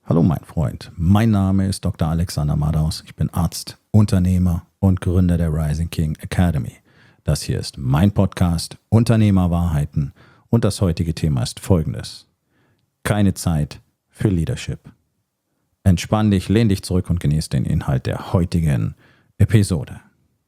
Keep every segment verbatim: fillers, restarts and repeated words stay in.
Hallo mein Freund, mein Name ist Doktor Alexander Madaus. Ich bin Arzt, Unternehmer und Gründer der Rising King Academy. Das hier ist mein Podcast Unternehmerwahrheiten und das heutige Thema ist folgendes: Keine Zeit für Leadership. Entspann dich, lehn dich zurück und genieß den Inhalt der heutigen Episode.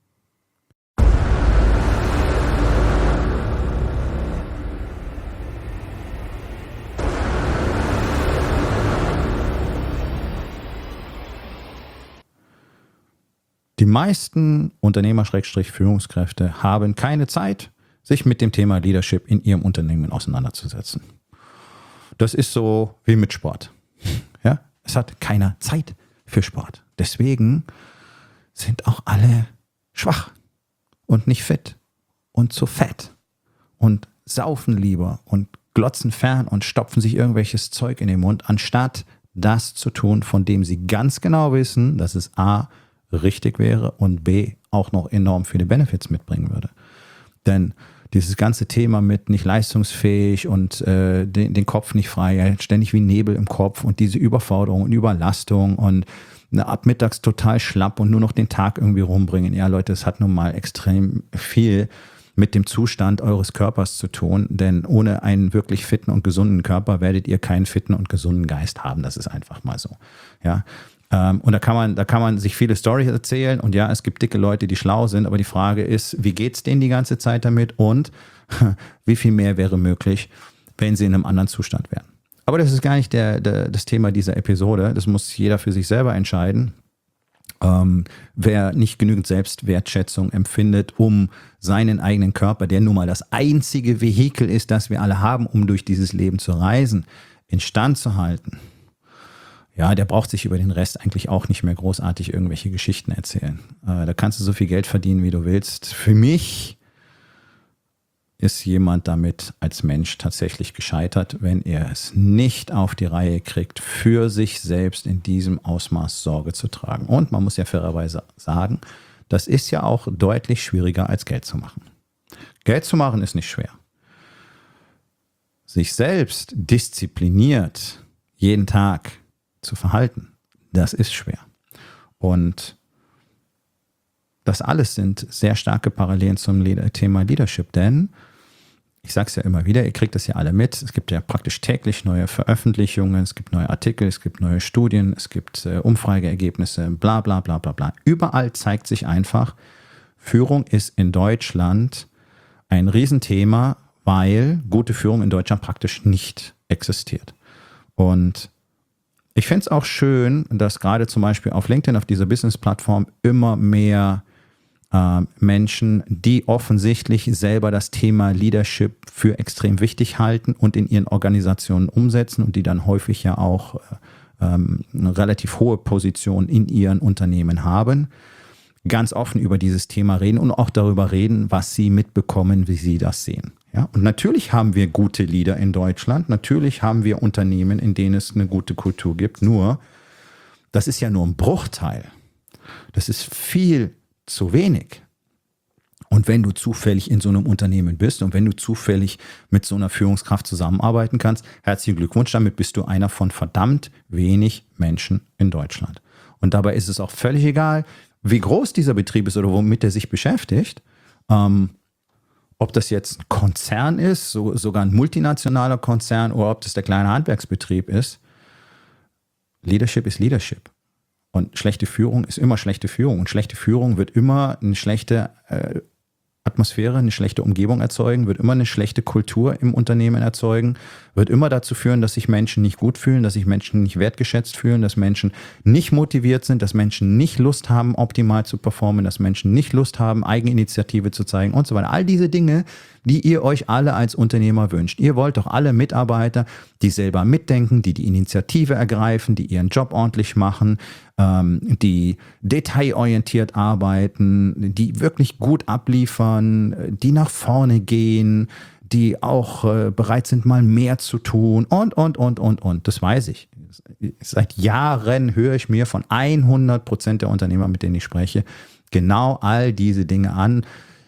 Die meisten Unternehmer-Führungskräfte haben keine Zeit, sich mit dem Thema Leadership in ihrem Unternehmen auseinanderzusetzen. Das ist so wie mit Sport. Ja? Es hat keiner Zeit für Sport. Deswegen sind auch alle schwach und nicht fit und zu fett und saufen lieber und glotzen fern und stopfen sich irgendwelches Zeug in den Mund, anstatt das zu tun, von dem sie ganz genau wissen, dass es A, richtig wäre und B, auch noch enorm viele Benefits mitbringen würde. Denn dieses ganze Thema mit nicht leistungsfähig und äh, den, den Kopf nicht frei, ständig wie Nebel im Kopf und diese Überforderung und Überlastung und ne, ab mittags total schlapp und nur noch den Tag irgendwie rumbringen. Ja Leute, es hat nun mal extrem viel mit dem Zustand eures Körpers zu tun, denn ohne einen wirklich fitten und gesunden Körper werdet ihr keinen fitten und gesunden Geist haben. Das ist einfach mal so. Ja. Ähm, und da kann man, da kann man sich viele Storys erzählen und ja, es gibt dicke Leute, die schlau sind, aber die Frage ist, wie geht's denen die ganze Zeit damit und wie viel mehr wäre möglich, wenn sie in einem anderen Zustand wären. Aber das ist gar nicht der, der, das Thema dieser Episode, das muss jeder für sich selber entscheiden. Ähm, wer nicht genügend Selbstwertschätzung empfindet, um seinen eigenen Körper, der nun mal das einzige Vehikel ist, das wir alle haben, um durch dieses Leben zu reisen, instand zu halten, ja, der braucht sich über den Rest eigentlich auch nicht mehr großartig irgendwelche Geschichten erzählen. Äh, da kannst du so viel Geld verdienen, wie du willst. Für mich ist jemand damit als Mensch tatsächlich gescheitert, wenn er es nicht auf die Reihe kriegt, für sich selbst in diesem Ausmaß Sorge zu tragen. Und man muss ja fairerweise sagen, das ist ja auch deutlich schwieriger als Geld zu machen. Geld zu machen ist nicht schwer. Sich selbst diszipliniert jeden Tag zu verhalten, das ist schwer. Und das alles sind sehr starke Parallelen zum Thema Leadership, denn ich sage es ja immer wieder, ihr kriegt das ja alle mit, es gibt ja praktisch täglich neue Veröffentlichungen, es gibt neue Artikel, es gibt neue Studien, es gibt äh, Umfrageergebnisse, bla bla bla bla bla. Überall zeigt sich einfach, Führung ist in Deutschland ein Riesenthema, weil gute Führung in Deutschland praktisch nicht existiert. Und ich fände es auch schön, dass gerade zum Beispiel auf LinkedIn, auf dieser Business-Plattform, immer mehr äh, Menschen, die offensichtlich selber das Thema Leadership für extrem wichtig halten und in ihren Organisationen umsetzen und die dann häufig ja auch äh, ähm, eine relativ hohe Position in ihren Unternehmen haben, ganz offen über dieses Thema reden und auch darüber reden, was sie mitbekommen, wie sie das sehen. Ja, und natürlich haben wir gute Leader in Deutschland, natürlich haben wir Unternehmen, in denen es eine gute Kultur gibt, nur das ist ja nur ein Bruchteil. Das ist viel zu wenig. Und wenn du zufällig in so einem Unternehmen bist und wenn du zufällig mit so einer Führungskraft zusammenarbeiten kannst, herzlichen Glückwunsch, damit bist du einer von verdammt wenig Menschen in Deutschland. Und dabei ist es auch völlig egal, wie groß dieser Betrieb ist oder womit er sich beschäftigt. Ähm, Ob das jetzt ein Konzern ist, so, sogar ein multinationaler Konzern, oder ob das der kleine Handwerksbetrieb ist. Leadership ist Leadership. Und schlechte Führung ist immer schlechte Führung. Und schlechte Führung wird immer eine schlechte äh, Atmosphäre, eine schlechte Umgebung erzeugen, wird immer eine schlechte Kultur im Unternehmen erzeugen, wird immer dazu führen, dass sich Menschen nicht gut fühlen, dass sich Menschen nicht wertgeschätzt fühlen, dass Menschen nicht motiviert sind, dass Menschen nicht Lust haben, optimal zu performen, dass Menschen nicht Lust haben, Eigeninitiative zu zeigen und so weiter. All diese Dinge, die ihr euch alle als Unternehmer wünscht. Ihr wollt doch alle Mitarbeiter, die selber mitdenken, die die Initiative ergreifen, die ihren Job ordentlich machen, ähm, die detailorientiert arbeiten, die wirklich gut abliefern, die nach vorne gehen, die auch äh, bereit sind, mal mehr zu tun und, und, und, und, und. Das weiß ich. Seit Jahren höre ich mir von hundert Prozent der Unternehmer, mit denen ich spreche, genau all diese Dinge an,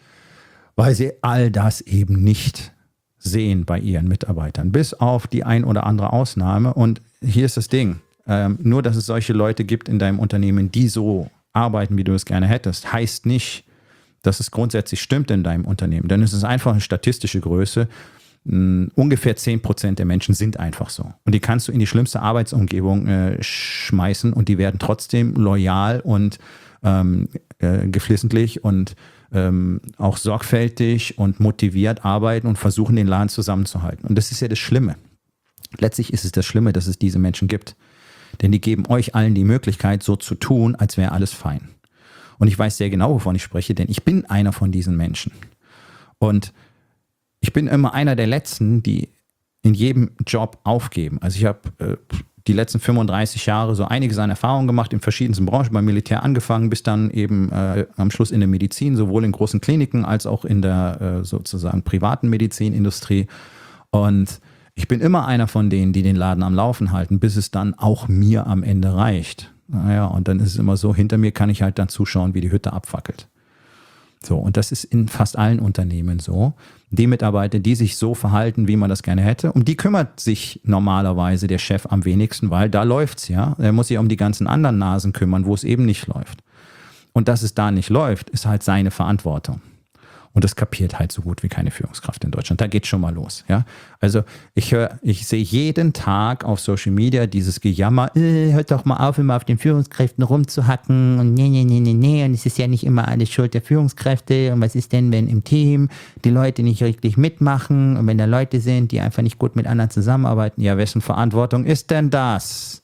weil sie all das eben nicht sehen bei ihren Mitarbeitern, bis auf die ein oder andere Ausnahme. Und hier ist das Ding, ähm, nur, dass es solche Leute gibt in deinem Unternehmen, die so arbeiten, wie du es gerne hättest, heißt nicht, dass es grundsätzlich stimmt in deinem Unternehmen. Denn es ist einfach eine statistische Größe. Mh, ungefähr zehn Prozent der Menschen sind einfach so. Und die kannst du in die schlimmste Arbeitsumgebung äh, schmeißen und die werden trotzdem loyal und ähm, äh, geflissentlich und ähm, auch sorgfältig und motiviert arbeiten und versuchen, den Laden zusammenzuhalten. Und das ist ja das Schlimme. Letztlich ist es das Schlimme, dass es diese Menschen gibt. Denn die geben euch allen die Möglichkeit, so zu tun, als wäre alles fein. Und ich weiß sehr genau, wovon ich spreche, denn ich bin einer von diesen Menschen. Und ich bin immer einer der Letzten, die in jedem Job aufgeben. Also ich habe äh, die letzten fünfunddreißig Jahre so einiges an Erfahrungen gemacht in verschiedensten Branchen, beim Militär angefangen, bis dann eben äh, am Schluss in der Medizin, sowohl in großen Kliniken als auch in der äh, sozusagen privaten Medizinindustrie. Und ich bin immer einer von denen, die den Laden am Laufen halten, bis es dann auch mir am Ende reicht. Naja, und dann ist es immer so, hinter mir kann ich halt dann zuschauen, wie die Hütte abfackelt. So, und das ist in fast allen Unternehmen so. Die Mitarbeiter, die sich so verhalten, wie man das gerne hätte, um die kümmert sich normalerweise der Chef am wenigsten, weil da läuft's ja. Er muss sich um die ganzen anderen Nasen kümmern, wo es eben nicht läuft. Und dass es da nicht läuft, ist halt seine Verantwortung. Und das kapiert halt so gut wie keine Führungskraft in Deutschland. Da geht's schon mal los. Ja? Also ich höre, ich sehe jeden Tag auf Social Media dieses Gejammer, äh, hört doch mal auf, immer auf den Führungskräften rumzuhacken und nee, nee, nee, nee, nee. Und es ist ja nicht immer alles Schuld der Führungskräfte. Und was ist denn, wenn im Team die Leute nicht richtig mitmachen und wenn da Leute sind, die einfach nicht gut mit anderen zusammenarbeiten? Ja, wessen Verantwortung ist denn das?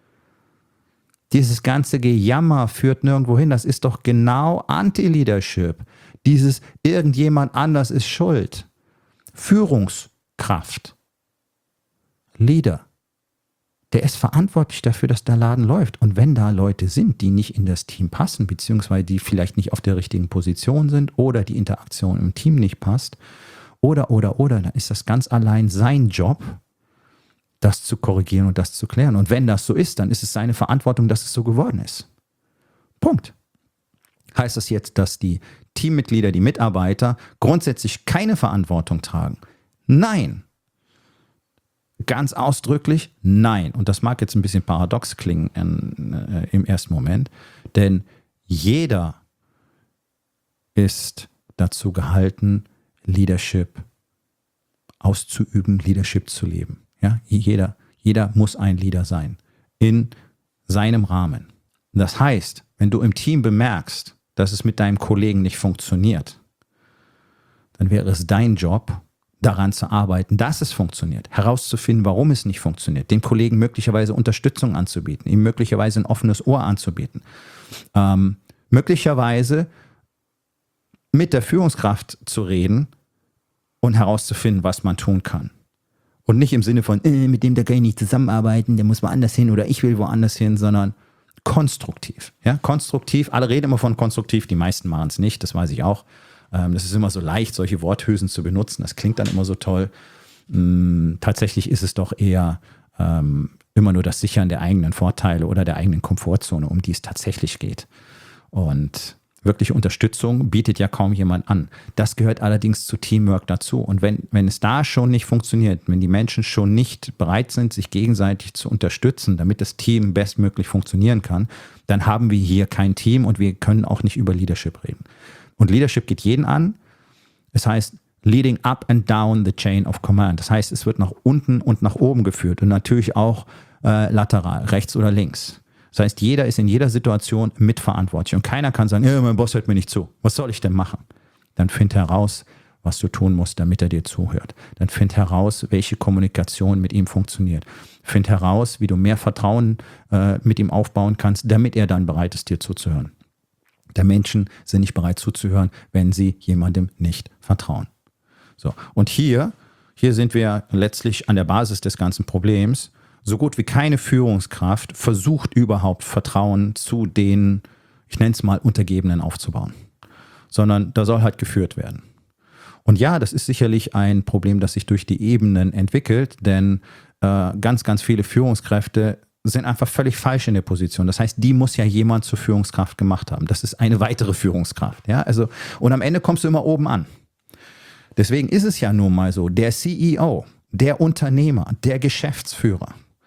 Dieses ganze Gejammer führt nirgendwo hin. Das ist doch genau Anti-Leadership. Dieses irgendjemand anders ist schuld. Führungskraft. Leader. Der ist verantwortlich dafür, dass der Laden läuft. Und wenn da Leute sind, die nicht in das Team passen, beziehungsweise die vielleicht nicht auf der richtigen Position sind oder die Interaktion im Team nicht passt, oder, oder, oder, dann ist das ganz allein sein Job, das zu korrigieren und das zu klären. Und wenn das so ist, dann ist es seine Verantwortung, dass es so geworden ist. Punkt. Heißt das jetzt, dass die Teammitglieder, die Mitarbeiter grundsätzlich keine Verantwortung tragen? Nein. Ganz ausdrücklich nein. Und das mag jetzt ein bisschen paradox klingen äh, im ersten Moment, denn jeder ist dazu gehalten, Leadership auszuüben, Leadership zu leben. Ja? Jeder, jeder muss ein Leader sein in seinem Rahmen. Das heißt, wenn du im Team bemerkst, dass es mit deinem Kollegen nicht funktioniert, dann wäre es dein Job, daran zu arbeiten, dass es funktioniert, herauszufinden, warum es nicht funktioniert, dem Kollegen möglicherweise Unterstützung anzubieten, ihm möglicherweise ein offenes Ohr anzubieten, ähm, möglicherweise mit der Führungskraft zu reden und herauszufinden, was man tun kann. Und nicht im Sinne von, äh, mit dem da kann ich nicht zusammenarbeiten, der muss woanders hin oder ich will woanders hin, sondern konstruktiv. Ja, konstruktiv. Alle reden immer von konstruktiv, die meisten machen es nicht, das weiß ich auch. Ähm, das ist immer so leicht, solche Worthülsen zu benutzen. Das klingt dann immer so toll. Ähm, tatsächlich ist es doch eher ähm, immer nur das Sichern der eigenen Vorteile oder der eigenen Komfortzone, um die es tatsächlich geht. Und wirkliche Unterstützung bietet ja kaum jemand an. Das gehört allerdings zu Teamwork dazu. Und wenn, wenn es da schon nicht funktioniert, wenn die Menschen schon nicht bereit sind, sich gegenseitig zu unterstützen, damit das Team bestmöglich funktionieren kann, dann haben wir hier kein Team und wir können auch nicht über Leadership reden. Und Leadership geht jeden an. Das heißt, leading up and down the chain of command. Das heißt, es wird nach unten und nach oben geführt und natürlich auch äh, lateral, rechts oder links. Das heißt, jeder ist in jeder Situation mitverantwortlich und keiner kann sagen, ja, mein Boss hört mir nicht zu. Was soll ich denn machen? Dann find heraus, was du tun musst, damit er dir zuhört. Dann find heraus, welche Kommunikation mit ihm funktioniert. Find heraus, wie du mehr Vertrauen äh, mit ihm aufbauen kannst, damit er dann bereit ist, dir zuzuhören. Der Menschen sind nicht bereit zuzuhören, wenn sie jemandem nicht vertrauen. So. Und hier, hier sind wir letztlich an der Basis des ganzen Problems. So gut wie keine Führungskraft versucht überhaupt Vertrauen zu den, ich nenne es mal, Untergebenen aufzubauen. Sondern da soll halt geführt werden. Und ja, das ist sicherlich ein Problem, das sich durch die Ebenen entwickelt, denn äh, ganz, ganz viele Führungskräfte sind einfach völlig falsch in der Position. Das heißt, die muss ja jemand zur Führungskraft gemacht haben. Das ist eine weitere Führungskraft. Ja? Also, und am Ende kommst du immer oben an. Deswegen ist es ja nun mal so, der C E O, der Unternehmer, der Geschäftsführer,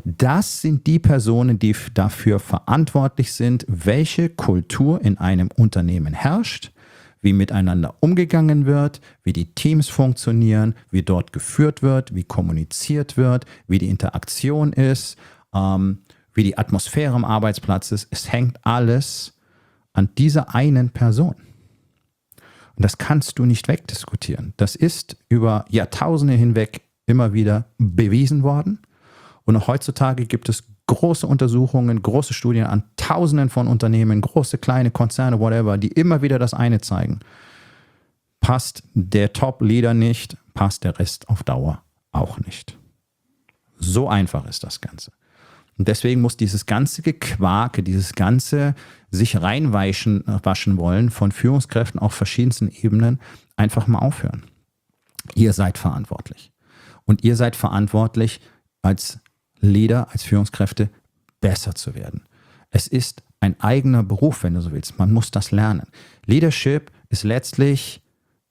Das sind die Personen, die dafür verantwortlich sind, welche Kultur in einem Unternehmen herrscht, wie miteinander umgegangen wird, wie die Teams funktionieren, wie dort geführt wird, wie kommuniziert wird, wie die Interaktion ist, ähm, wie die Atmosphäre am Arbeitsplatz ist. Es hängt alles an dieser einen Person. Und das kannst du nicht wegdiskutieren. Das ist über Jahrtausende hinweg immer wieder bewiesen worden. Und auch heutzutage gibt es große Untersuchungen, große Studien an Tausenden von Unternehmen, große, kleine Konzerne, whatever, die immer wieder das eine zeigen. Passt der Top-Leader nicht, passt der Rest auf Dauer auch nicht. So einfach ist das Ganze. Und deswegen muss dieses ganze Gequake, dieses ganze sich reinwaschen waschen wollen von Führungskräften auf verschiedensten Ebenen einfach mal aufhören. Ihr seid verantwortlich. Und ihr seid verantwortlich, als Leader, als Führungskräfte besser zu werden. Es ist ein eigener Beruf, wenn du so willst. Man muss das lernen. Leadership ist letztlich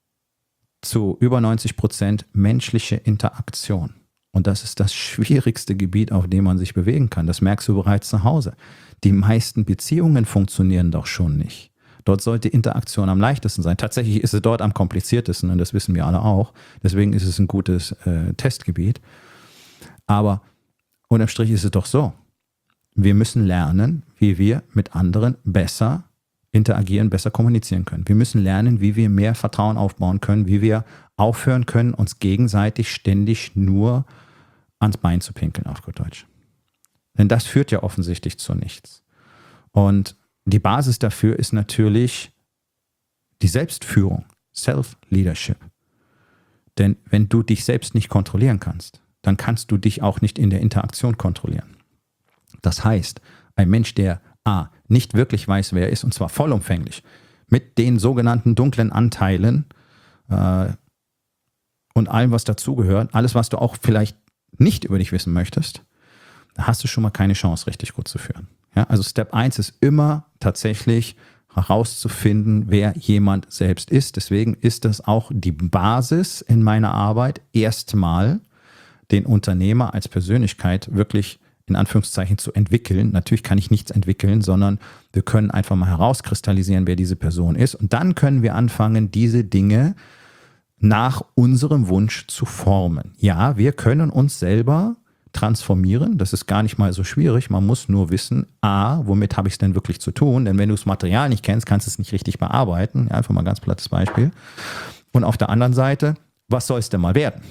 zu über neunzig Prozent menschliche Interaktion. Und das ist das schwierigste Gebiet, auf dem man sich bewegen kann. Das merkst du bereits zu Hause. Die meisten Beziehungen funktionieren doch schon nicht. Dort sollte Interaktion am leichtesten sein. Tatsächlich ist es dort am kompliziertesten und das wissen wir alle auch. Deswegen ist es ein gutes äh, Testgebiet. Aber unterm Strich ist es doch so. Wir müssen lernen, wie wir mit anderen besser interagieren, besser kommunizieren können. Wir müssen lernen, wie wir mehr Vertrauen aufbauen können, wie wir aufhören können, uns gegenseitig ständig nur ans Bein zu pinkeln, auf gut Deutsch. Denn das führt ja offensichtlich zu nichts. Und die Basis dafür ist natürlich die Selbstführung, Self-Leadership. Denn wenn du dich selbst nicht kontrollieren kannst, dann kannst du dich auch nicht in der Interaktion kontrollieren. Das heißt, ein Mensch, der A, nicht wirklich weiß, wer er ist, und zwar vollumfänglich, mit den sogenannten dunklen Anteilen äh, und allem, was dazugehört, alles, was du auch vielleicht nicht über dich wissen möchtest, da hast du schon mal keine Chance, richtig gut zu führen. Ja, also Step eins ist immer tatsächlich herauszufinden, wer jemand selbst ist. Deswegen ist das auch die Basis in meiner Arbeit, erstmal den Unternehmer als Persönlichkeit wirklich in Anführungszeichen zu entwickeln. Natürlich kann ich nichts entwickeln, sondern wir können einfach mal herauskristallisieren, wer diese Person ist. Und dann können wir anfangen, diese Dinge nach unserem Wunsch zu formen. Ja, wir können uns selber transformieren. Das ist gar nicht mal so schwierig. Man muss nur wissen, A, womit habe ich es denn wirklich zu tun? Denn wenn du das Material nicht kennst, kannst du es nicht richtig bearbeiten. Ja, einfach mal ein ganz plattes Beispiel. Und auf der anderen Seite, was soll es denn mal werden?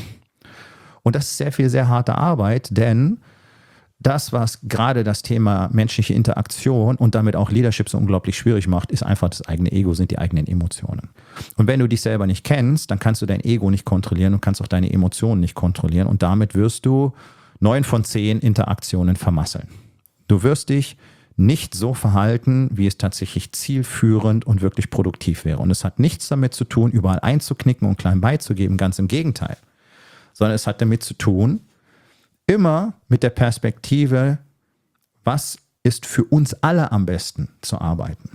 Und das ist sehr viel, sehr harte Arbeit, denn das, was gerade das Thema menschliche Interaktion und damit auch Leadership so unglaublich schwierig macht, ist einfach das eigene Ego, sind die eigenen Emotionen. Und wenn du dich selber nicht kennst, dann kannst du dein Ego nicht kontrollieren und kannst auch deine Emotionen nicht kontrollieren und damit wirst du neun von zehn Interaktionen vermasseln. Du wirst dich nicht so verhalten, wie es tatsächlich zielführend und wirklich produktiv wäre. Und es hat nichts damit zu tun, überall einzuknicken und klein beizugeben, ganz im Gegenteil. Sondern es hat damit zu tun, immer mit der Perspektive, was ist für uns alle am besten zu arbeiten.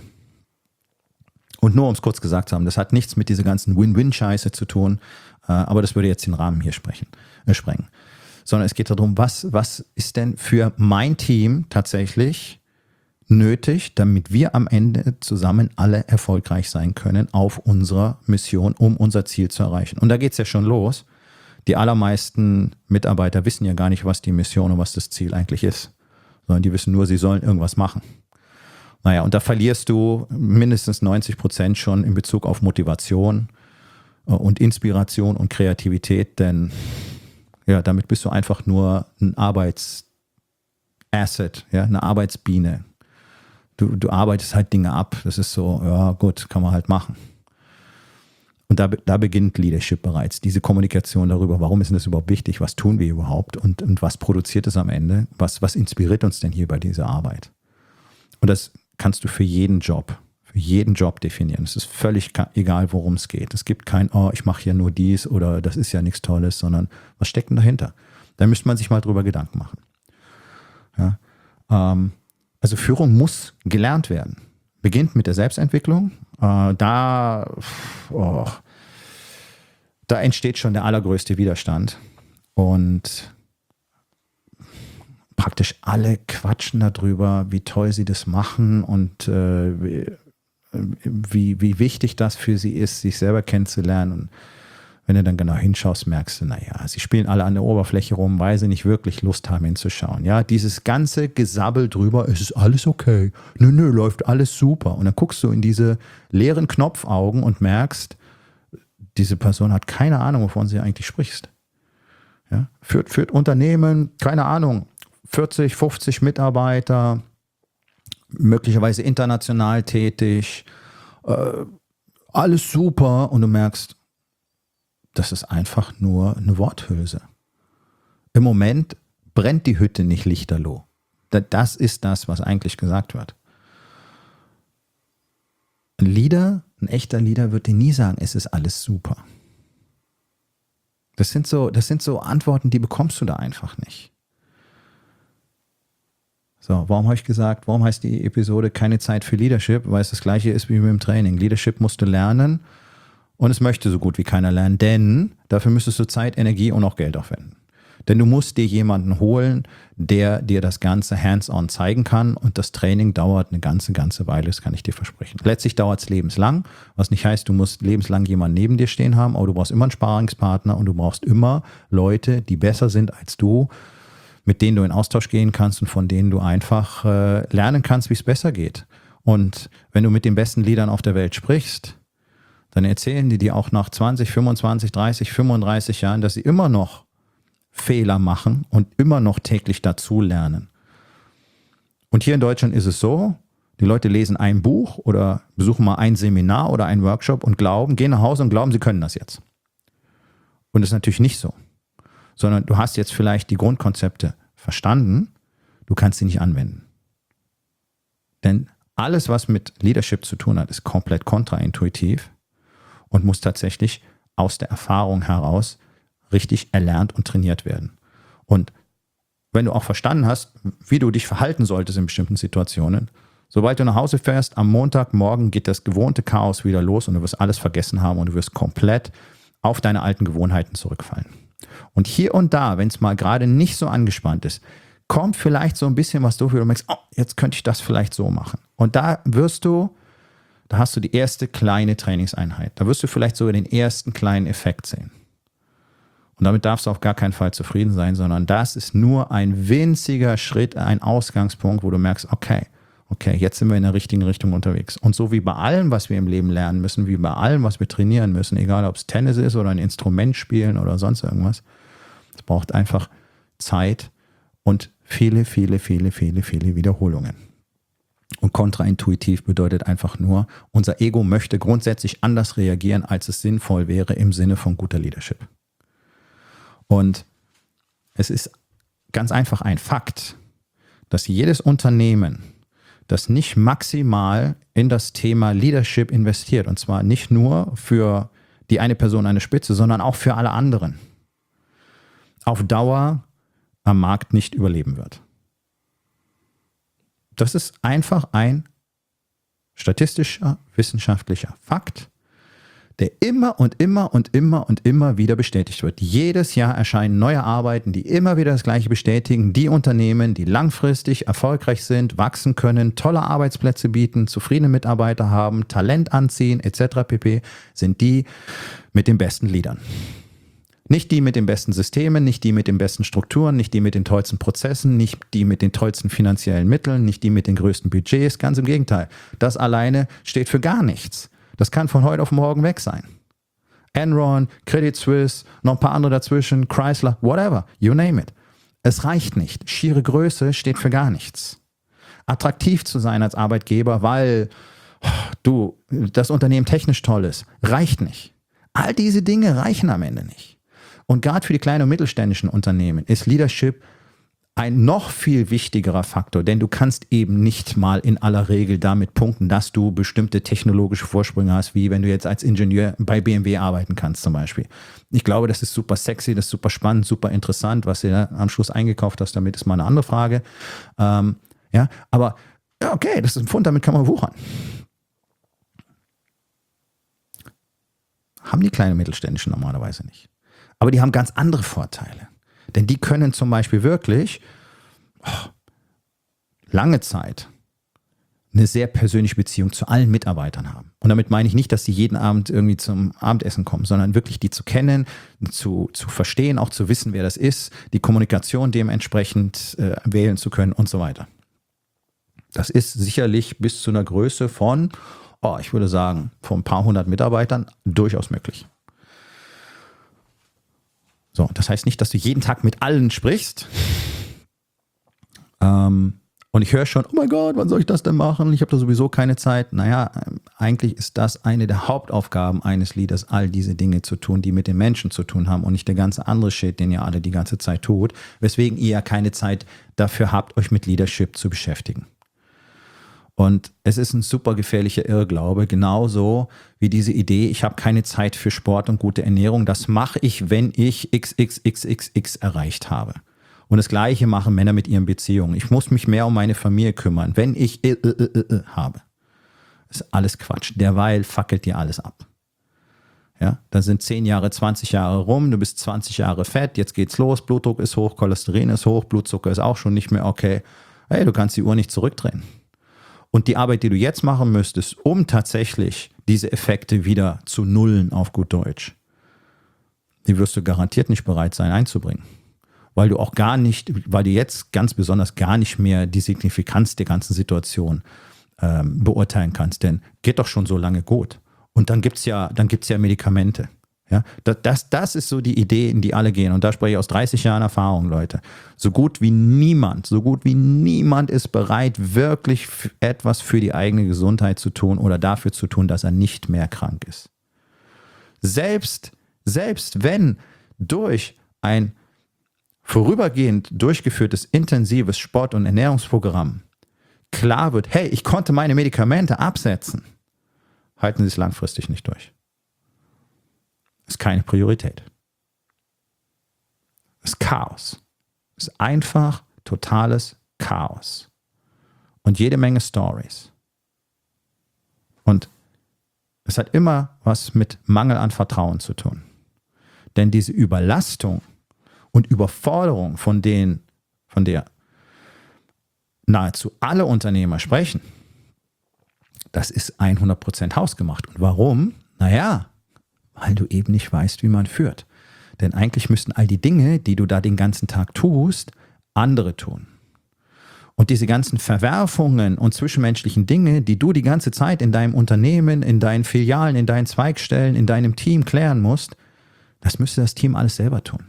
Und nur um es kurz gesagt zu haben, das hat nichts mit dieser ganzen Win-Win-Scheiße zu tun, äh, aber das würde jetzt den Rahmen hier sprechen, äh, sprengen. Sondern es geht darum, was, was ist denn für mein Team tatsächlich nötig, damit wir am Ende zusammen alle erfolgreich sein können auf unserer Mission, um unser Ziel zu erreichen. Und da geht es ja schon los. Die allermeisten Mitarbeiter wissen ja gar nicht, was die Mission und was das Ziel eigentlich ist, sondern die wissen nur, sie sollen irgendwas machen. Naja, und da verlierst du mindestens neunzig Prozent schon in Bezug auf Motivation und Inspiration und Kreativität, denn ja, damit bist du einfach nur ein Arbeitsasset, ja, eine Arbeitsbiene. Du, du arbeitest halt Dinge ab. Das ist so, ja gut, kann man halt machen. Und da, da beginnt Leadership bereits, diese Kommunikation darüber, warum ist denn das überhaupt wichtig, was tun wir überhaupt und, und was produziert es am Ende, was, was inspiriert uns denn hier bei dieser Arbeit. Und das kannst du für jeden Job, für jeden Job definieren. Es ist völlig egal, worum es geht. Es gibt kein, oh, ich mache hier nur dies oder das ist ja nichts Tolles, sondern was steckt denn dahinter? Da müsste man sich mal drüber Gedanken machen. Ja, ähm, also Führung muss gelernt werden. Beginnt mit der Selbstentwicklung. Äh, da, oh, da entsteht schon der allergrößte Widerstand. Und praktisch alle quatschen darüber, wie toll sie das machen und äh, wie, wie, wie wichtig das für sie ist, sich selber kennenzulernen. Und wenn du dann genau hinschaust, merkst du, naja, sie spielen alle an der Oberfläche rum, weil sie nicht wirklich Lust haben hinzuschauen. Ja, dieses ganze Gesabbel drüber, es ist alles okay. Nö, nö, läuft alles super. Und dann guckst du in diese leeren Knopfaugen und merkst, diese Person hat keine Ahnung, wovon sie eigentlich sprichst. Ja, führt, führt Unternehmen, keine Ahnung, vierzig, fünfzig Mitarbeiter, möglicherweise international tätig, äh, alles super. Und du merkst, das ist einfach nur eine Worthülse. Im Moment brennt die Hütte nicht lichterloh. Das ist das, was eigentlich gesagt wird. Ein Leader, ein echter Leader wird dir nie sagen, es ist alles super. Das sind so, das sind so Antworten, die bekommst du da einfach nicht. So, warum habe ich gesagt, warum heißt die Episode keine Zeit für Leadership? Weil es das gleiche ist wie mit dem Training. Leadership musst du lernen. Und es möchte so gut wie keiner lernen, denn dafür müsstest du Zeit, Energie und auch Geld aufwenden. Denn du musst dir jemanden holen, der dir das Ganze hands-on zeigen kann und das Training dauert eine ganze, ganze Weile, das kann ich dir versprechen. Letztlich dauert es lebenslang, was nicht heißt, du musst lebenslang jemanden neben dir stehen haben, aber du brauchst immer einen Sparingspartner und du brauchst immer Leute, die besser sind als du, mit denen du in Austausch gehen kannst und von denen du einfach äh, lernen kannst, wie es besser geht. Und wenn du mit den besten Leadern auf der Welt sprichst, dann erzählen die dir auch nach zwanzig, fünfundzwanzig, dreißig, fünfunddreißig Jahren, dass sie immer noch Fehler machen und immer noch täglich dazu lernen. Und hier in Deutschland ist es so, die Leute lesen ein Buch oder besuchen mal ein Seminar oder einen Workshop und glauben, gehen nach Hause und glauben, sie können das jetzt. Und das ist natürlich nicht so. Sondern du hast jetzt vielleicht die Grundkonzepte verstanden, du kannst sie nicht anwenden. Denn alles, was mit Leadership zu tun hat, ist komplett kontraintuitiv und muss tatsächlich aus der Erfahrung heraus richtig erlernt und trainiert werden. Und wenn du auch verstanden hast, wie du dich verhalten solltest in bestimmten Situationen, sobald du nach Hause fährst, am Montagmorgen geht das gewohnte Chaos wieder los und du wirst alles vergessen haben und du wirst komplett auf deine alten Gewohnheiten zurückfallen. Und hier und da, wenn es mal gerade nicht so angespannt ist, kommt vielleicht so ein bisschen was durch, wo du merkst, oh, jetzt könnte ich das vielleicht so machen. Und da wirst du Da hast du die erste kleine Trainingseinheit. Da wirst du vielleicht sogar den ersten kleinen Effekt sehen. Und damit darfst du auf gar keinen Fall zufrieden sein, sondern das ist nur ein winziger Schritt, ein Ausgangspunkt, wo du merkst, okay, okay, jetzt sind wir in der richtigen Richtung unterwegs. Und so wie bei allem, was wir im Leben lernen müssen, wie bei allem, was wir trainieren müssen, egal ob es Tennis ist oder ein Instrument spielen oder sonst irgendwas, es braucht einfach Zeit und viele, viele, viele, viele, viele Wiederholungen. Und kontraintuitiv bedeutet einfach nur, unser Ego möchte grundsätzlich anders reagieren, als es sinnvoll wäre im Sinne von guter Leadership. Und es ist ganz einfach ein Fakt, dass jedes Unternehmen, das nicht maximal in das Thema Leadership investiert, und zwar nicht nur für die eine Person an der Spitze, sondern auch für alle anderen, auf Dauer am Markt nicht überleben wird. Das ist einfach ein statistischer, wissenschaftlicher Fakt, der immer und immer und immer und immer wieder bestätigt wird. Jedes Jahr erscheinen neue Arbeiten, die immer wieder das Gleiche bestätigen. Die Unternehmen, die langfristig erfolgreich sind, wachsen können, tolle Arbeitsplätze bieten, zufriedene Mitarbeiter haben, Talent anziehen et cetera pp., sind die mit den besten Leadern. Nicht die mit den besten Systemen, nicht die mit den besten Strukturen, nicht die mit den tollsten Prozessen, nicht die mit den tollsten finanziellen Mitteln, nicht die mit den größten Budgets. Ganz im Gegenteil. Das alleine steht für gar nichts. Das kann von heute auf morgen weg sein. Enron, Credit Suisse, noch ein paar andere dazwischen, Chrysler, whatever, you name it. Es reicht nicht. Schiere Größe steht für gar nichts. Attraktiv zu sein als Arbeitgeber, weil oh, du, das Unternehmen technisch toll ist, reicht nicht. All diese Dinge reichen am Ende nicht. Und gerade für die kleinen und mittelständischen Unternehmen ist Leadership ein noch viel wichtigerer Faktor, denn du kannst eben nicht mal in aller Regel damit punkten, dass du bestimmte technologische Vorsprünge hast, wie wenn du jetzt als Ingenieur bei B M W arbeiten kannst zum Beispiel. Ich glaube, das ist super sexy, das ist super spannend, super interessant. Was du am Schluss eingekauft hast, damit ist mal eine andere Frage. Ähm, ja, aber ja, okay, das ist ein Pfund, damit kann man wuchern. Haben die kleinen und mittelständischen normalerweise nicht. Aber die haben ganz andere Vorteile. Denn die können zum Beispiel wirklich, oh, lange Zeit eine sehr persönliche Beziehung zu allen Mitarbeitern haben. Und damit meine ich nicht, dass sie jeden Abend irgendwie zum Abendessen kommen, sondern wirklich die zu kennen, zu, zu verstehen, auch zu wissen, wer das ist, die Kommunikation dementsprechend äh, wählen zu können und so weiter. Das ist sicherlich bis zu einer Größe von, oh, ich würde sagen, von ein paar hundert Mitarbeitern durchaus möglich. So, das heißt nicht, dass du jeden Tag mit allen sprichst. Ähm, Und ich höre schon, oh mein Gott, wann soll ich das denn machen? Ich habe da sowieso keine Zeit. Naja, eigentlich ist das eine der Hauptaufgaben eines Leaders, all diese Dinge zu tun, die mit den Menschen zu tun haben und nicht der ganze andere Shit, den ihr alle die ganze Zeit tut, weswegen ihr ja keine Zeit dafür habt, euch mit Leadership zu beschäftigen. Und es ist ein super gefährlicher Irrglaube, genauso wie diese Idee, ich habe keine Zeit für Sport und gute Ernährung. Das mache ich, wenn ich X X X X X erreicht habe. Und das Gleiche machen Männer mit ihren Beziehungen. Ich muss mich mehr um meine Familie kümmern, wenn ich äh, äh, äh, äh, habe. Das ist alles Quatsch. Derweil fackelt dir alles ab. Ja, da sind zehn Jahre, zwanzig Jahre rum, du bist zwanzig Jahre fett, jetzt geht's los, Blutdruck ist hoch, Cholesterin ist hoch, Blutzucker ist auch schon nicht mehr okay. Hey, du kannst die Uhr nicht zurückdrehen. Und die Arbeit, die du jetzt machen müsstest, um tatsächlich diese Effekte wieder zu nullen auf gut Deutsch, die wirst du garantiert nicht bereit sein einzubringen. Weil du auch gar nicht, weil du jetzt ganz besonders gar nicht mehr die Signifikanz der ganzen Situation ähm, beurteilen kannst. Denn geht doch schon so lange gut. Und dann gibt es ja, dann gibt's ja Medikamente. Ja? Das, das, das ist so die Idee, in die alle gehen. Und da spreche ich aus dreißig Jahren Erfahrung, Leute. So gut wie niemand, so gut wie niemand ist bereit, wirklich etwas für die eigene Gesundheit zu tun oder dafür zu tun, dass er nicht mehr krank ist. Selbst, selbst wenn durch ein vorübergehend durchgeführtes intensives Sport- und Ernährungsprogramm klar wird, hey, ich konnte meine Medikamente absetzen, halten Sie es langfristig nicht durch. Ist keine Priorität. Ist Chaos. Ist einfach totales Chaos. Und jede Menge Stories. Und es hat immer was mit Mangel an Vertrauen zu tun. Denn diese Überlastung und Überforderung, von denen, von der nahezu alle Unternehmer sprechen, das ist hundert Prozent hausgemacht. Und warum? Naja, weil du eben nicht weißt, wie man führt. Denn eigentlich müssten all die Dinge, die du da den ganzen Tag tust, andere tun. Und diese ganzen Verwerfungen und zwischenmenschlichen Dinge, die du die ganze Zeit in deinem Unternehmen, in deinen Filialen, in deinen Zweigstellen, in deinem Team klären musst, das müsste das Team alles selber tun.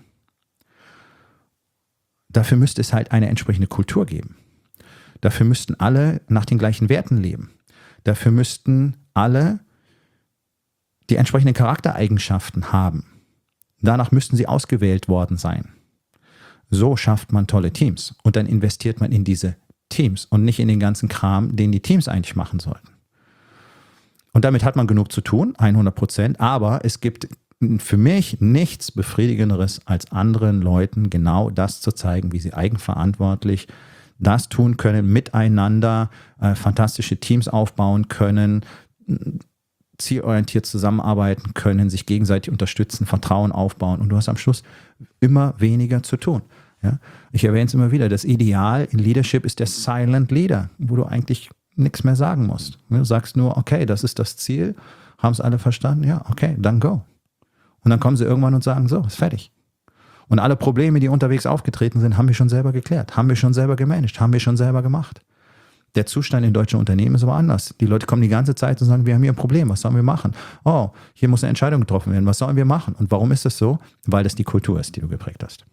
Dafür müsste es halt eine entsprechende Kultur geben. Dafür müssten alle nach den gleichen Werten leben. Dafür müssten alle die entsprechenden Charaktereigenschaften haben. Danach müssten sie ausgewählt worden sein. So schafft man tolle Teams. Und dann investiert man in diese Teams und nicht in den ganzen Kram, den die Teams eigentlich machen sollten. Und damit hat man genug zu tun, hundert Prozent. Aber es gibt für mich nichts Befriedigenderes, als anderen Leuten genau das zu zeigen, wie sie eigenverantwortlich das tun können, miteinander äh, fantastische Teams aufbauen können, zielorientiert zusammenarbeiten können, sich gegenseitig unterstützen, Vertrauen aufbauen und du hast am Schluss immer weniger zu tun. Ja? Ich erwähne es immer wieder, das Ideal in Leadership ist der Silent Leader, wo du eigentlich nichts mehr sagen musst. Du sagst nur, okay, das ist das Ziel, haben es alle verstanden? Ja, okay, dann go. Und dann kommen sie irgendwann und sagen, so, ist fertig. Und alle Probleme, die unterwegs aufgetreten sind, haben wir schon selber geklärt, haben wir schon selber gemanagt, haben wir schon selber gemacht. Der Zustand in deutschen Unternehmen ist aber anders. Die Leute kommen die ganze Zeit und sagen, wir haben hier ein Problem, was sollen wir machen? Oh, hier muss eine Entscheidung getroffen werden, was sollen wir machen? Und warum ist das so? Weil das die Kultur ist, die du geprägt hast.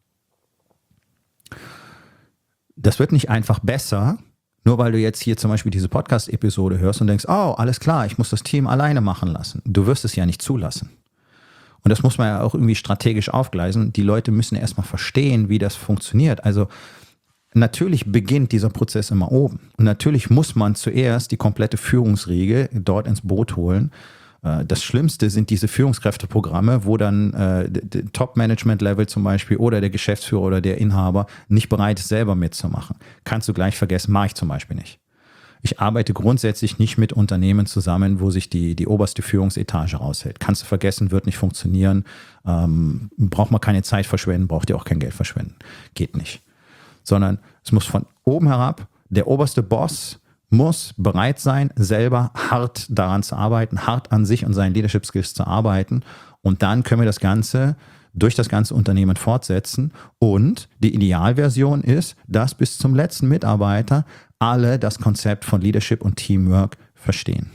Das wird nicht einfach besser, nur weil du jetzt hier zum Beispiel diese Podcast-Episode hörst und denkst, oh, alles klar, ich muss das Team alleine machen lassen. Du wirst es ja nicht zulassen. Und das muss man ja auch irgendwie strategisch aufgleisen. Die Leute müssen erstmal verstehen, wie das funktioniert. Also natürlich beginnt dieser Prozess immer oben. Und natürlich muss man zuerst die komplette Führungsriege dort ins Boot holen. Das Schlimmste sind diese Führungskräfteprogramme, wo dann äh, Top-Management-Level zum Beispiel oder der Geschäftsführer oder der Inhaber nicht bereit ist, selber mitzumachen. Kannst du gleich vergessen, mache ich zum Beispiel nicht. Ich arbeite grundsätzlich nicht mit Unternehmen zusammen, wo sich die, die oberste Führungsetage raushält. Kannst du vergessen, wird nicht funktionieren. Ähm, braucht man keine Zeit verschwenden, braucht ihr auch kein Geld verschwenden. Geht nicht. Sondern es muss von oben herab der oberste Boss muss bereit sein, selber hart daran zu arbeiten, hart an sich und seinen Leadership Skills zu arbeiten. Und dann können wir das Ganze durch das ganze Unternehmen fortsetzen. Und die Idealversion ist, dass bis zum letzten Mitarbeiter alle das Konzept von Leadership und Teamwork verstehen.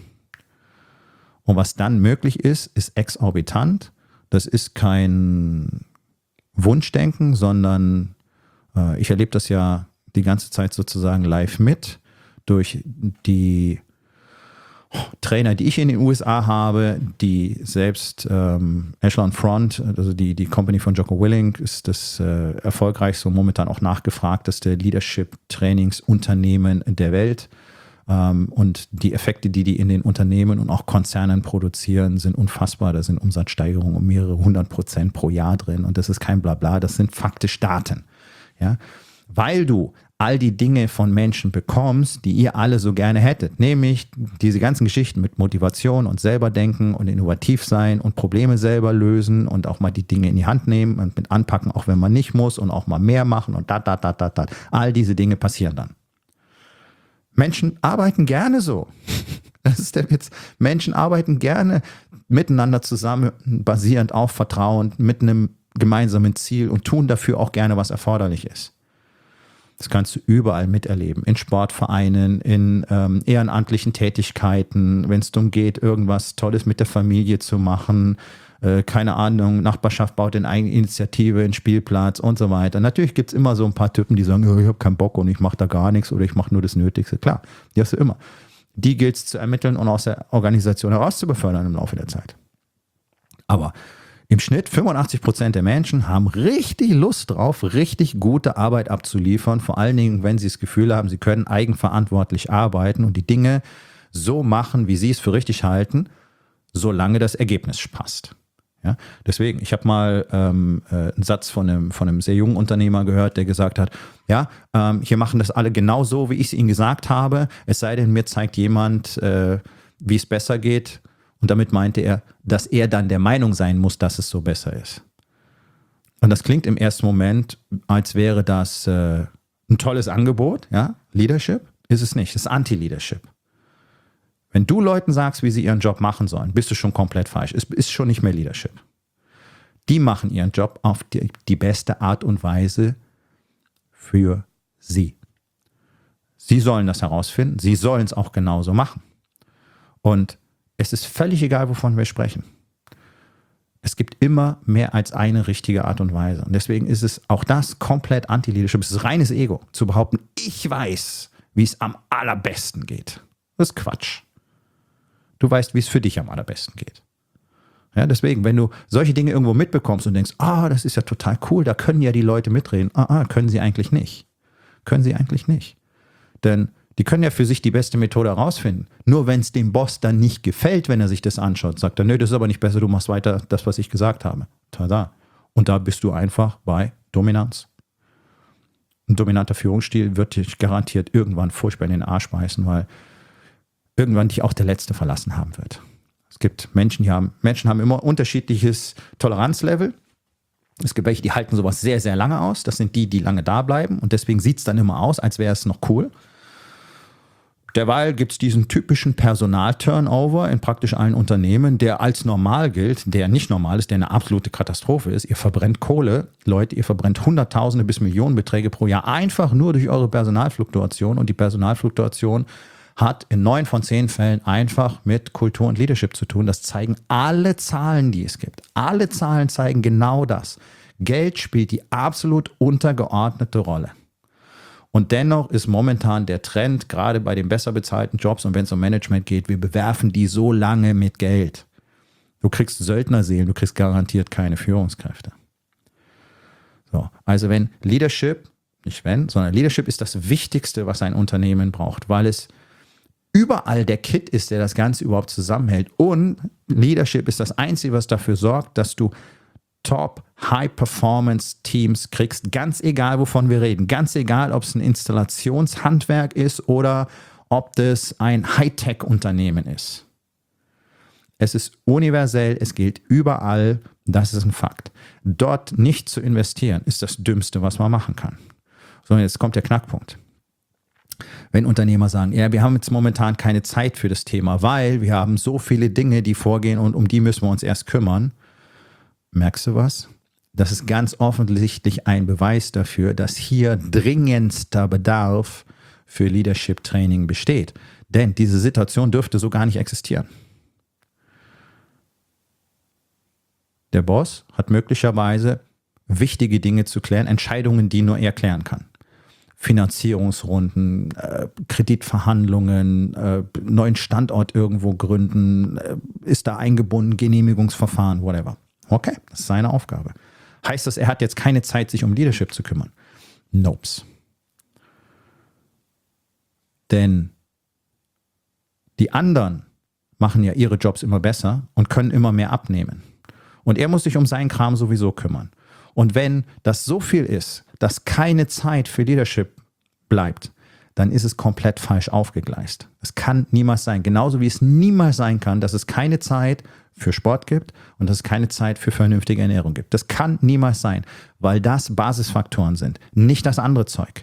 Und was dann möglich ist, ist exorbitant. Das ist kein Wunschdenken, sondern äh, ich erlebe das ja die ganze Zeit sozusagen live mit durch die Trainer, die ich in den U S A habe, die selbst ähm, Echelon Front, also die, die Company von Jocko Willink, ist das äh, erfolgreichste und momentan auch nachgefragteste Leadership-Trainingsunternehmen der Welt. Ähm, und die Effekte, die die in den Unternehmen und auch Konzernen produzieren, sind unfassbar. Da sind Umsatzsteigerungen um mehrere hundert Prozent pro Jahr drin. Und das ist kein Blabla, das sind faktisch Daten. Ja? Weil du all die Dinge von Menschen bekommst, die ihr alle so gerne hättet. Nämlich diese ganzen Geschichten mit Motivation und selber denken und innovativ sein und Probleme selber lösen und auch mal die Dinge in die Hand nehmen und mit anpacken, auch wenn man nicht muss und auch mal mehr machen und da, da, da, da, da. All diese Dinge passieren dann. Menschen arbeiten gerne so. Das ist der Witz. Menschen arbeiten gerne miteinander zusammen, basierend auf Vertrauen, mit einem gemeinsamen Ziel und tun dafür auch gerne, was erforderlich ist. Das kannst du überall miterleben, in Sportvereinen, in ähm, ehrenamtlichen Tätigkeiten, wenn es darum geht, irgendwas Tolles mit der Familie zu machen, äh, keine Ahnung, Nachbarschaft baut in Eigeninitiative einen Spielplatz und so weiter. Natürlich gibt es immer so ein paar Typen, die sagen, oh, ich habe keinen Bock und ich mache da gar nichts oder ich mache nur das Nötigste. Klar, die hast du immer. Die gilt es zu ermitteln und aus der Organisation heraus zu befördern im Laufe der Zeit. Aber im Schnitt fünfundachtzig Prozent der Menschen haben richtig Lust drauf, richtig gute Arbeit abzuliefern, vor allen Dingen, wenn sie das Gefühl haben, sie können eigenverantwortlich arbeiten und die Dinge so machen, wie sie es für richtig halten, solange das Ergebnis passt. Ja? Deswegen, ich habe mal ähm, äh, einen Satz von einem, von einem sehr jungen Unternehmer gehört, der gesagt hat, ja, ähm, hier machen das alle genau so, wie ich es ihnen gesagt habe, es sei denn, mir zeigt jemand, äh, wie es besser geht. Und damit meinte er, dass er dann der Meinung sein muss, dass es so besser ist. Und das klingt im ersten Moment, als wäre das äh, ein tolles Angebot, ja, Leadership. Ist es nicht, es ist Anti-Leadership. Wenn du Leuten sagst, wie sie ihren Job machen sollen, bist du schon komplett falsch. Es ist schon nicht mehr Leadership. Die machen ihren Job auf die, die beste Art und Weise für sie. Sie sollen das herausfinden, sie sollen es auch genauso machen. Und es ist völlig egal, wovon wir sprechen. Es gibt immer mehr als eine richtige Art und Weise. Und deswegen ist es auch das komplett Anti-Leadership. Es ist reines Ego, zu behaupten, ich weiß, wie es am allerbesten geht. Das ist Quatsch. Du weißt, wie es für dich am allerbesten geht. Ja, deswegen, wenn du solche Dinge irgendwo mitbekommst und denkst, ah, das ist ja total cool, da können ja die Leute mitreden. Ah, ah, können sie eigentlich nicht. Können sie eigentlich nicht. Denn die können ja für sich die beste Methode herausfinden. Nur wenn es dem Boss dann nicht gefällt, wenn er sich das anschaut, sagt er, nö, das ist aber nicht besser, du machst weiter das, was ich gesagt habe. Tada. Und da bist du einfach bei Dominanz. Ein dominanter Führungsstil wird dich garantiert irgendwann furchtbar in den Arsch beißen, weil irgendwann dich auch der Letzte verlassen haben wird. Es gibt Menschen, die haben, Menschen haben immer unterschiedliches Toleranzlevel. Es gibt welche, die halten sowas sehr, sehr lange aus. Das sind die, die lange da bleiben. Und deswegen sieht es dann immer aus, als wäre es noch cool. Derweil gibt es diesen typischen Personal-Turnover in praktisch allen Unternehmen, der als normal gilt, der nicht normal ist, der eine absolute Katastrophe ist. Ihr verbrennt Kohle, Leute, ihr verbrennt Hunderttausende bis Millionenbeträge pro Jahr einfach nur durch eure Personalfluktuation. Und die Personalfluktuation hat in neun von zehn Fällen einfach mit Kultur und Leadership zu tun. Das zeigen alle Zahlen, die es gibt. Alle Zahlen zeigen genau das. Geld spielt die absolut untergeordnete Rolle. Und dennoch ist momentan der Trend, gerade bei den besser bezahlten Jobs und wenn es um Management geht, wir bewerfen die so lange mit Geld. Du kriegst Söldnerseelen, du kriegst garantiert keine Führungskräfte. So, also wenn Leadership, nicht wenn, sondern Leadership ist das Wichtigste, was ein Unternehmen braucht, weil es überall der Kit ist, der das Ganze überhaupt zusammenhält. Und Leadership ist das Einzige, was dafür sorgt, dass du Top High-Performance-Teams kriegst, ganz egal, wovon wir reden. Ganz egal, ob es ein Installationshandwerk ist oder ob das ein Hightech-Unternehmen ist. Es ist universell, es gilt überall, das ist ein Fakt. Dort nicht zu investieren, ist das Dümmste, was man machen kann. So, jetzt kommt der Knackpunkt. Wenn Unternehmer sagen, ja, wir haben jetzt momentan keine Zeit für das Thema, weil wir haben so viele Dinge, die vorgehen und um die müssen wir uns erst kümmern. Merkst du was? Das ist ganz offensichtlich ein Beweis dafür, dass hier dringendster Bedarf für Leadership-Training besteht. Denn diese Situation dürfte so gar nicht existieren. Der Boss hat möglicherweise wichtige Dinge zu klären, Entscheidungen, die nur er klären kann. Finanzierungsrunden, äh, Kreditverhandlungen, äh, neuen Standort irgendwo gründen, äh, ist da eingebunden, Genehmigungsverfahren, whatever. Okay, das ist seine Aufgabe. Heißt das, er hat jetzt keine Zeit, sich um Leadership zu kümmern? Nopes. Denn die anderen machen ja ihre Jobs immer besser und können immer mehr abnehmen. Und er muss sich um seinen Kram sowieso kümmern. Und wenn das so viel ist, dass keine Zeit für Leadership bleibt, dann ist es komplett falsch aufgegleist. Es kann niemals sein. Genauso wie es niemals sein kann, dass es keine Zeit für Sport gibt und dass es keine Zeit für vernünftige Ernährung gibt. Das kann niemals sein, weil das Basisfaktoren sind, nicht das andere Zeug.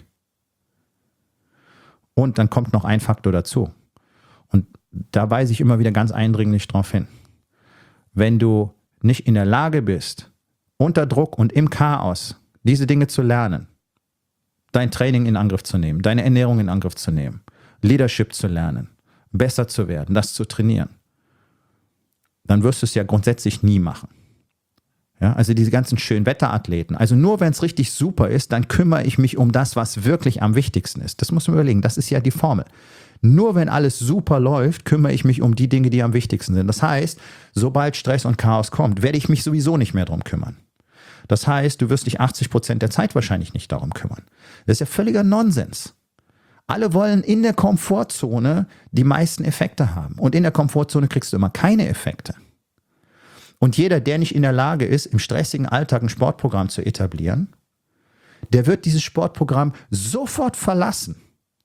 Und dann kommt noch ein Faktor dazu. Und da weise ich immer wieder ganz eindringlich drauf hin. Wenn du nicht in der Lage bist, unter Druck und im Chaos diese Dinge zu lernen, dein Training in Angriff zu nehmen, deine Ernährung in Angriff zu nehmen, Leadership zu lernen, besser zu werden, das zu trainieren, dann wirst du es ja grundsätzlich nie machen. Ja, also diese ganzen schönen Wetterathleten, also nur wenn es richtig super ist, dann kümmere ich mich um das, was wirklich am wichtigsten ist. Das muss man überlegen, das ist ja die Formel. Nur wenn alles super läuft, kümmere ich mich um die Dinge, die am wichtigsten sind. Das heißt, sobald Stress und Chaos kommt, werde ich mich sowieso nicht mehr darum kümmern. Das heißt, du wirst dich achtzig Prozent der Zeit wahrscheinlich nicht darum kümmern. Das ist ja völliger Nonsens. Alle wollen in der Komfortzone die meisten Effekte haben. Und in der Komfortzone kriegst du immer keine Effekte. Und jeder, der nicht in der Lage ist, im stressigen Alltag ein Sportprogramm zu etablieren, der wird dieses Sportprogramm sofort verlassen,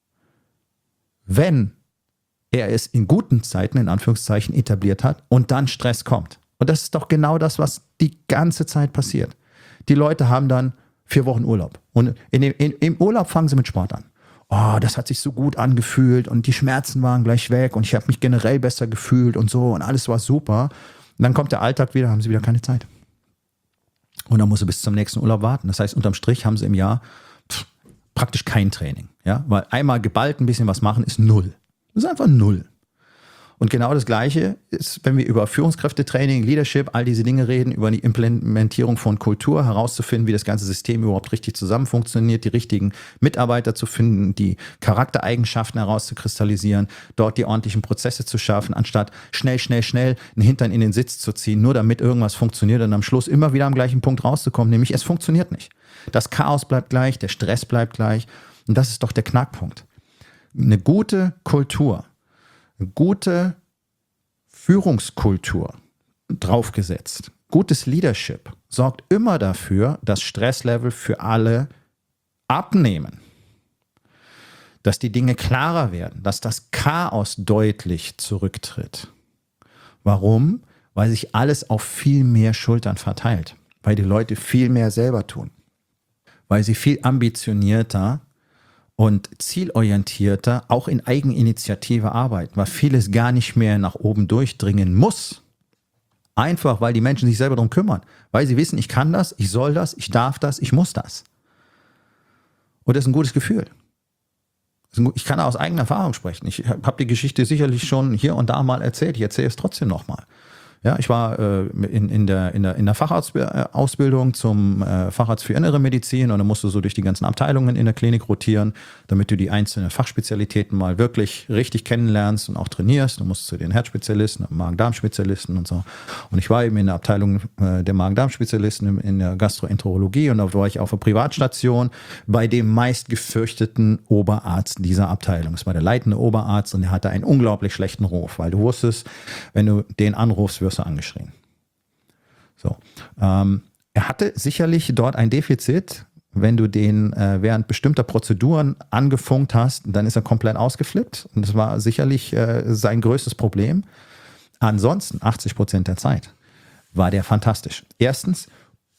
wenn er es in guten Zeiten, in Anführungszeichen, etabliert hat und dann Stress kommt. Und das ist doch genau das, was die ganze Zeit passiert. Die Leute haben dann vier Wochen Urlaub. Und in dem, in, im Urlaub fangen sie mit Sport an. Oh, das hat sich so gut angefühlt und die Schmerzen waren gleich weg und ich habe mich generell besser gefühlt und so und alles war super. Und dann kommt der Alltag wieder, haben sie wieder keine Zeit. Und dann muss sie bis zum nächsten Urlaub warten. Das heißt, unterm Strich haben sie im Jahr pff, praktisch kein Training. Ja? Weil einmal geballt ein bisschen was machen ist null. Das ist einfach null. Und genau das Gleiche ist, wenn wir über Führungskräftetraining, Leadership, all diese Dinge reden, über die Implementierung von Kultur, herauszufinden, wie das ganze System überhaupt richtig zusammen funktioniert, die richtigen Mitarbeiter zu finden, die Charaktereigenschaften herauszukristallisieren, dort die ordentlichen Prozesse zu schaffen, anstatt schnell, schnell, schnell einen Hintern in den Sitz zu ziehen, nur damit irgendwas funktioniert und am Schluss immer wieder am gleichen Punkt rauszukommen, nämlich es funktioniert nicht. Das Chaos bleibt gleich, der Stress bleibt gleich und das ist doch der Knackpunkt. Eine gute Kultur, eine gute Führungskultur draufgesetzt, gutes Leadership sorgt immer dafür, dass Stresslevel für alle abnehmen, dass die Dinge klarer werden, dass das Chaos deutlich zurücktritt. Warum? Weil sich alles auf viel mehr Schultern verteilt, weil die Leute viel mehr selber tun, weil sie viel ambitionierter und zielorientierter auch in Eigeninitiative arbeiten, weil vieles gar nicht mehr nach oben durchdringen muss. Einfach, weil die Menschen sich selber darum kümmern, weil sie wissen, ich kann das, ich soll das, ich darf das, ich muss das. Und das ist ein gutes Gefühl. Ich kann aus eigener Erfahrung sprechen. Ich habe die Geschichte sicherlich schon hier und da mal erzählt, ich erzähle es trotzdem nochmal. Ja, ich war äh, in, in der, in der, in der Facharztausbildung zum äh, Facharzt für Innere Medizin und dann musst du so durch die ganzen Abteilungen in der Klinik rotieren, damit du die einzelnen Fachspezialitäten mal wirklich richtig kennenlernst und auch trainierst. Du musst zu den Herzspezialisten, Magen-Darm-Spezialisten und so. Und ich war eben in der Abteilung äh, der Magen-Darm-Spezialisten in der Gastroenterologie und da war ich auf einer Privatstation bei dem meist gefürchteten Oberarzt dieser Abteilung. Das war der leitende Oberarzt und der hatte einen unglaublich schlechten Ruf, weil du wusstest, wenn du den anrufst, wirst du angeschrien. So. Ähm, er hatte sicherlich dort ein Defizit. Wenn du den äh, während bestimmter Prozeduren angefunkt hast, dann ist er komplett ausgeflippt. Und das war sicherlich äh, sein größtes Problem. Ansonsten, achtzig Prozent der Zeit, war der fantastisch. Erstens,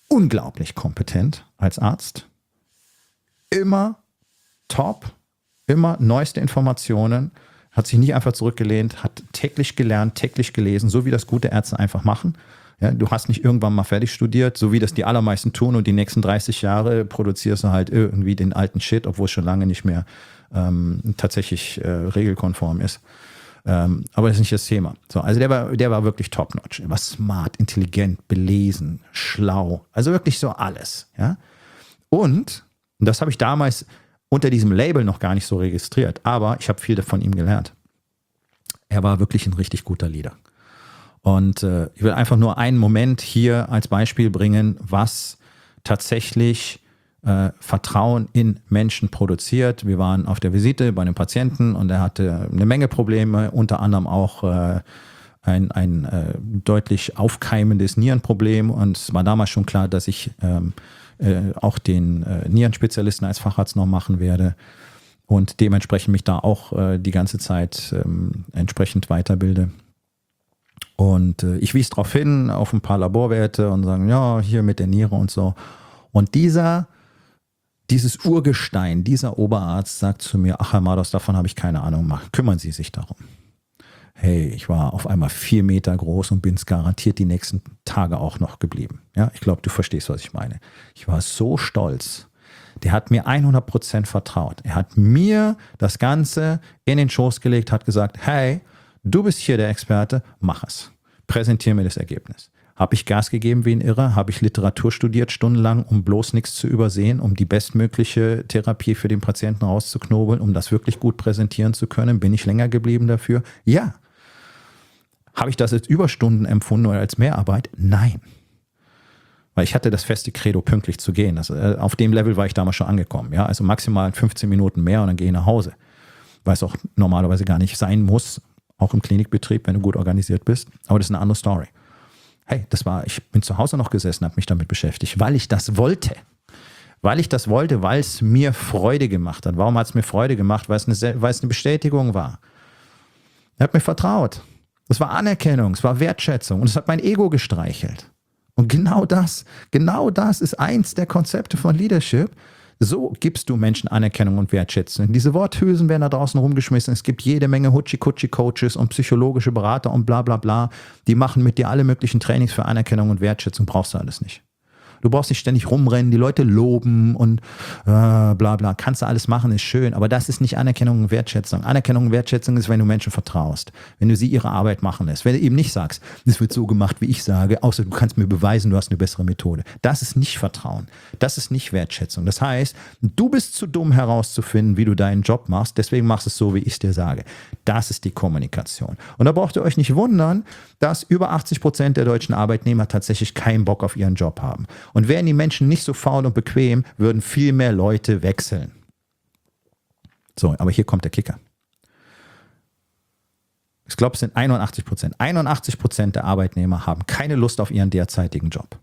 unglaublich kompetent als Arzt. Immer top, immer neueste Informationen, hat sich nicht einfach zurückgelehnt, hat täglich gelernt, täglich gelesen, so wie das gute Ärzte einfach machen. Ja, du hast nicht irgendwann mal fertig studiert, so wie das die allermeisten tun und die nächsten dreißig Jahre produzierst du halt irgendwie den alten Shit, obwohl es schon lange nicht mehr ähm, tatsächlich äh, regelkonform ist. Ähm, aber das ist nicht das Thema. So, also der war, der war wirklich top-notch. Er war smart, intelligent, belesen, schlau. Also wirklich so alles. Ja? Und, und das habe ich damals unter diesem Label noch gar nicht so registriert, aber ich habe viel von ihm gelernt. Er war wirklich ein richtig guter Leader. Und äh, ich will einfach nur einen Moment hier als Beispiel bringen, was tatsächlich äh, Vertrauen in Menschen produziert. Wir waren auf der Visite bei einem Patienten und er hatte eine Menge Probleme, unter anderem auch äh, ein, ein äh, deutlich aufkeimendes Nierenproblem. Und es war damals schon klar, dass ich ähm, äh, auch den äh, Nierenspezialisten als Facharzt noch machen werde und dementsprechend mich da auch äh, die ganze Zeit ähm, entsprechend weiterbilde. Und äh, ich wies darauf hin, auf ein paar Laborwerte und sagen, ja, hier mit der Niere und so. Und dieser, dieses Urgestein, dieser Oberarzt sagt zu mir, ach Herr Mados, davon habe ich keine Ahnung, mach, kümmern Sie sich darum. Hey, ich war auf einmal vier Meter groß und bin es garantiert die nächsten Tage auch noch geblieben. Ja, ich glaube, du verstehst, was ich meine. Ich war so stolz. Der hat mir hundert Prozent vertraut. Er hat mir das Ganze in den Schoß gelegt, hat gesagt, hey, du bist hier der Experte, mach es. Präsentiere mir das Ergebnis. Habe ich Gas gegeben wie ein Irrer? Habe ich Literatur studiert stundenlang, um bloß nichts zu übersehen, um die bestmögliche Therapie für den Patienten rauszuknobeln, um das wirklich gut präsentieren zu können? Bin ich länger geblieben dafür? Ja. Habe ich das als Überstunden empfunden oder als Mehrarbeit? Nein. Weil ich hatte das feste Credo, pünktlich zu gehen. Das, äh, auf dem Level war ich damals schon angekommen. Ja? Also maximal fünfzehn Minuten mehr und dann gehe ich nach Hause. Weil es auch normalerweise gar nicht sein muss, auch im Klinikbetrieb, wenn du gut organisiert bist. Aber das ist eine andere Story. Hey, das war, ich bin zu Hause noch gesessen, habe mich damit beschäftigt, weil ich das wollte. Weil ich das wollte, weil es mir Freude gemacht hat. Warum hat es mir Freude gemacht? Weil es eine, weil es eine Bestätigung war. Er hat mir vertraut. Das war Anerkennung, es war Wertschätzung und es hat mein Ego gestreichelt. Und genau das, genau das ist eins der Konzepte von Leadership. So gibst du Menschen Anerkennung und Wertschätzung. Diese Worthülsen werden da draußen rumgeschmissen. Es gibt jede Menge Hutschi-Kutschi-Coaches und psychologische Berater und bla bla bla. Die machen mit dir alle möglichen Trainings für Anerkennung und Wertschätzung. Brauchst du alles nicht. Du brauchst nicht ständig rumrennen, die Leute loben und äh, bla bla. Kannst du alles machen, ist schön. Aber das ist nicht Anerkennung und Wertschätzung. Anerkennung und Wertschätzung ist, wenn du Menschen vertraust. Wenn du sie ihre Arbeit machen lässt. Wenn du eben nicht sagst, es wird so gemacht, wie ich sage, außer du kannst mir beweisen, du hast eine bessere Methode. Das ist nicht Vertrauen. Das ist nicht Wertschätzung. Das heißt, du bist zu dumm herauszufinden, wie du deinen Job machst. Deswegen machst du es so, wie ich es dir sage. Das ist die Kommunikation. Und da braucht ihr euch nicht wundern, dass über achtzig Prozent der deutschen Arbeitnehmer tatsächlich keinen Bock auf ihren Job haben. Und wären die Menschen nicht so faul und bequem, würden viel mehr Leute wechseln. So, aber hier kommt der Kicker. Ich glaube, es sind einundachtzig Prozent. einundachtzig Prozent der Arbeitnehmer haben keine Lust auf ihren derzeitigen Job.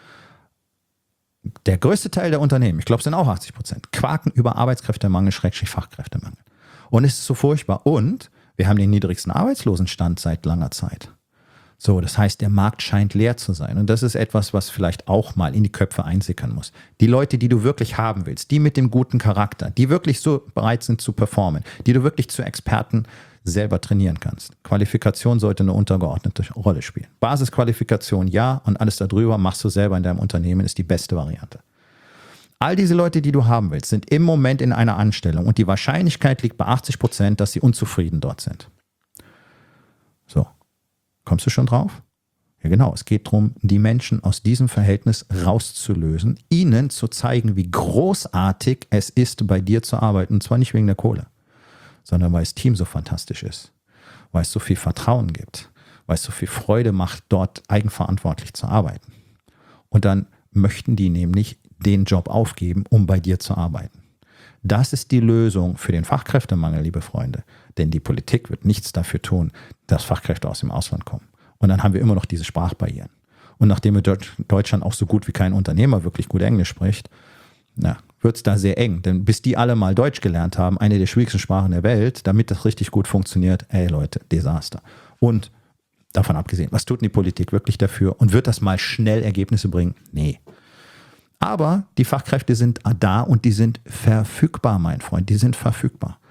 Der größte Teil der Unternehmen, ich glaube, es sind auch achtzig Prozent, quaken über Arbeitskräftemangel, Schrägstrich Fachkräftemangel. Und es ist so furchtbar. Und wir haben den niedrigsten Arbeitslosenstand seit langer Zeit. So, das heißt, der Markt scheint leer zu sein. Und das ist etwas, was vielleicht auch mal in die Köpfe einsickern muss. Die Leute, die du wirklich haben willst, die mit dem guten Charakter, die wirklich so bereit sind zu performen, die du wirklich zu Experten selber trainieren kannst. Qualifikation sollte eine untergeordnete Rolle spielen. Basisqualifikation ja und alles darüber machst du selber in deinem Unternehmen, ist die beste Variante. All diese Leute, die du haben willst, sind im Moment in einer Anstellung und die Wahrscheinlichkeit liegt bei achtzig Prozent, dass sie unzufrieden dort sind. So. Kommst du schon drauf? Ja, genau. Es geht darum, die Menschen aus diesem Verhältnis rauszulösen, ihnen zu zeigen, wie großartig es ist, bei dir zu arbeiten. Und zwar nicht wegen der Kohle, sondern weil das Team so fantastisch ist, weil es so viel Vertrauen gibt, weil es so viel Freude macht, dort eigenverantwortlich zu arbeiten. Und dann möchten die nämlich den Job aufgeben, um bei dir zu arbeiten. Das ist die Lösung für den Fachkräftemangel, liebe Freunde. Denn die Politik wird nichts dafür tun, dass Fachkräfte aus dem Ausland kommen. Und dann haben wir immer noch diese Sprachbarrieren. Und nachdem in Deutschland auch so gut wie kein Unternehmer wirklich gut Englisch spricht, wird es da sehr eng. Denn bis die alle mal Deutsch gelernt haben, eine der schwierigsten Sprachen der Welt, damit das richtig gut funktioniert, ey Leute, Desaster. Und davon abgesehen, was tut denn die Politik wirklich dafür? Und wird das mal schnell Ergebnisse bringen? Nee. Aber die Fachkräfte sind da und die sind verfügbar, mein Freund. Die sind verfügbar.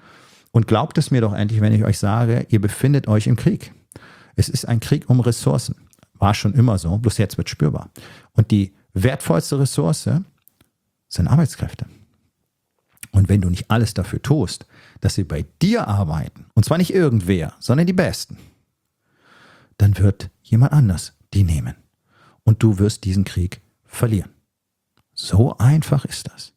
Und glaubt es mir doch endlich, wenn ich euch sage, ihr befindet euch im Krieg. Es ist ein Krieg um Ressourcen. War schon immer so, bloß jetzt wird es spürbar. Und die wertvollste Ressource sind Arbeitskräfte. Und wenn du nicht alles dafür tust, dass sie bei dir arbeiten, und zwar nicht irgendwer, sondern die Besten, dann wird jemand anders die nehmen. Und du wirst diesen Krieg verlieren. So einfach ist das.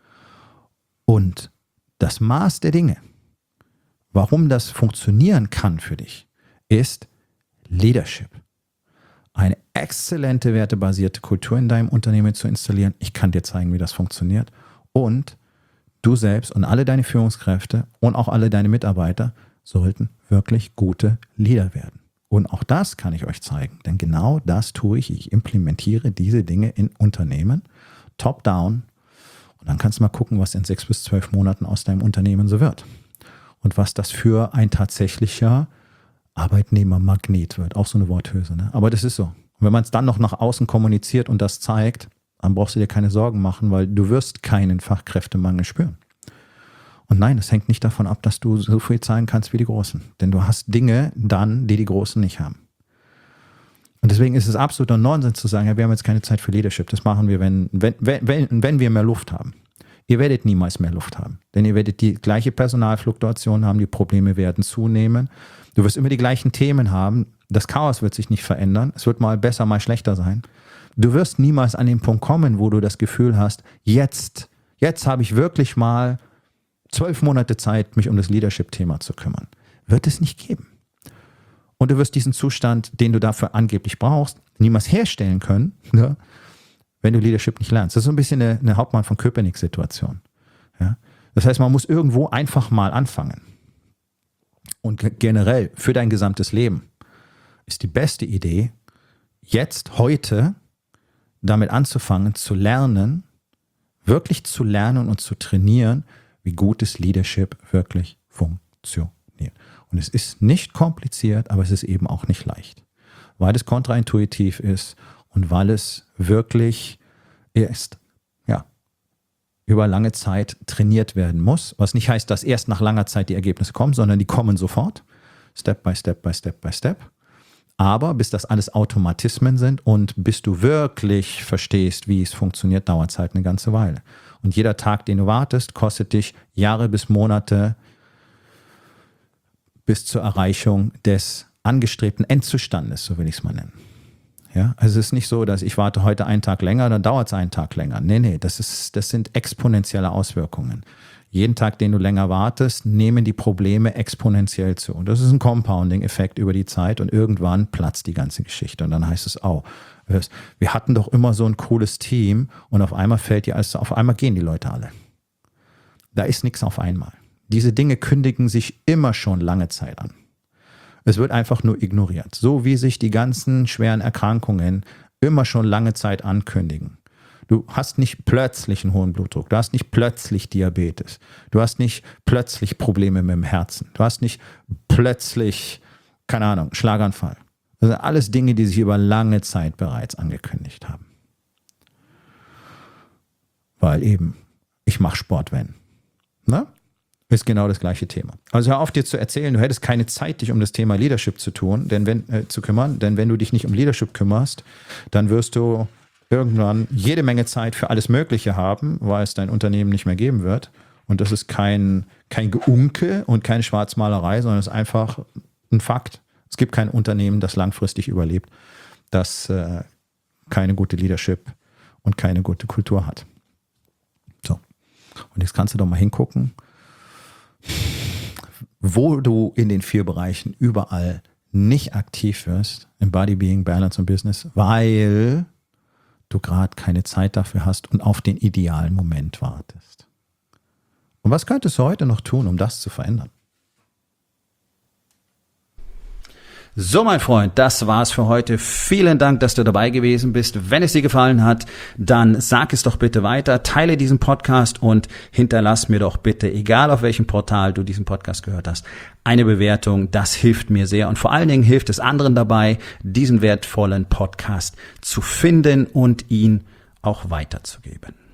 Und das Maß der Dinge, warum das funktionieren kann für dich, ist Leadership. Eine exzellente wertebasierte Kultur in deinem Unternehmen zu installieren. Ich kann dir zeigen, wie das funktioniert. Und du selbst und alle deine Führungskräfte und auch alle deine Mitarbeiter sollten wirklich gute Leader werden. Und auch das kann ich euch zeigen, denn genau das tue ich. Ich implementiere diese Dinge in Unternehmen, top-down. Und dann kannst du mal gucken, was in sechs bis zwölf Monaten aus deinem Unternehmen so wird. Und was das für ein tatsächlicher Arbeitnehmermagnet wird. Auch so eine Worthülse, ne? Aber das ist so. Und wenn man es dann noch nach außen kommuniziert und das zeigt, dann brauchst du dir keine Sorgen machen, weil du wirst keinen Fachkräftemangel spüren. Und nein, das hängt nicht davon ab, dass du so viel zahlen kannst wie die Großen. Denn du hast Dinge dann, die die Großen nicht haben. Und deswegen ist es absoluter Nonsens zu sagen, ja, wir haben jetzt keine Zeit für Leadership. Das machen wir, wenn, wenn, wenn, wenn wir mehr Luft haben. Ihr werdet niemals mehr Luft haben. Denn ihr werdet die gleiche Personalfluktuation haben, die Probleme werden zunehmen. Du wirst immer die gleichen Themen haben. Das Chaos wird sich nicht verändern. Es wird mal besser, mal schlechter sein. Du wirst niemals an den Punkt kommen, wo du das Gefühl hast, jetzt, jetzt habe ich wirklich mal zwölf Monate Zeit, mich um das Leadership-Thema zu kümmern. Wird es nicht geben. Und du wirst diesen Zustand, den du dafür angeblich brauchst, niemals herstellen können, ne, wenn du Leadership nicht lernst. Das ist so ein bisschen eine, eine Hauptmann von Köpenick-Situation. Ja? Das heißt, man muss irgendwo einfach mal anfangen. Und generell für dein gesamtes Leben ist die beste Idee, jetzt, heute, damit anzufangen, zu lernen, wirklich zu lernen und zu trainieren, wie gutes Leadership wirklich funktioniert. Und es ist nicht kompliziert, aber es ist eben auch nicht leicht, weil es kontraintuitiv ist und weil es wirklich erst ja, über lange Zeit trainiert werden muss, was nicht heißt, dass erst nach langer Zeit die Ergebnisse kommen, sondern die kommen sofort, Step by Step by Step by Step. Aber bis das alles Automatismen sind und bis du wirklich verstehst, wie es funktioniert, dauert es halt eine ganze Weile. Und jeder Tag, den du wartest, kostet dich Jahre bis Monate bis zur Erreichung des angestrebten Endzustandes, so will ich es mal nennen. Ja, also es ist nicht so, dass ich warte heute einen Tag länger, dann dauert es einen Tag länger. Nee, nee, das ist, das sind exponentielle Auswirkungen. Jeden Tag, den du länger wartest, nehmen die Probleme exponentiell zu. Und das ist ein Compounding-Effekt über die Zeit und irgendwann platzt die ganze Geschichte. Und dann heißt es, oh, wir hatten doch immer so ein cooles Team und auf einmal fällt die alles, auf einmal gehen die Leute alle. Da ist nichts auf einmal. Diese Dinge kündigen sich immer schon lange Zeit an. Es wird einfach nur ignoriert. So wie sich die ganzen schweren Erkrankungen immer schon lange Zeit ankündigen. Du hast nicht plötzlich einen hohen Blutdruck, du hast nicht plötzlich Diabetes, du hast nicht plötzlich Probleme mit dem Herzen, du hast nicht plötzlich, keine Ahnung, Schlaganfall. Das sind alles Dinge, die sich über lange Zeit bereits angekündigt haben. Weil eben, ich mache Sport, wenn. Ne? Ist genau das gleiche Thema. Also hör auf, dir zu erzählen, du hättest keine Zeit, dich um das Thema Leadership zu tun, denn wenn, äh, zu kümmern, denn wenn du dich nicht um Leadership kümmerst, dann wirst du irgendwann jede Menge Zeit für alles Mögliche haben, weil es dein Unternehmen nicht mehr geben wird. Und das ist kein, kein Geunke und keine Schwarzmalerei, sondern es ist einfach ein Fakt. Es gibt kein Unternehmen, das langfristig überlebt, das äh, keine gute Leadership und keine gute Kultur hat. So. Und jetzt kannst du doch mal hingucken, wo du in den vier Bereichen überall nicht aktiv wirst, im Body, Being, Balance und Business, weil du gerade keine Zeit dafür hast und auf den idealen Moment wartest. Und was könntest du heute noch tun, um das zu verändern? So, mein Freund, das war's für heute. Vielen Dank, dass du dabei gewesen bist. Wenn es dir gefallen hat, dann sag es doch bitte weiter, teile diesen Podcast und hinterlass mir doch bitte, egal auf welchem Portal du diesen Podcast gehört hast, eine Bewertung. Das hilft mir sehr und vor allen Dingen hilft es anderen dabei, diesen wertvollen Podcast zu finden und ihn auch weiterzugeben.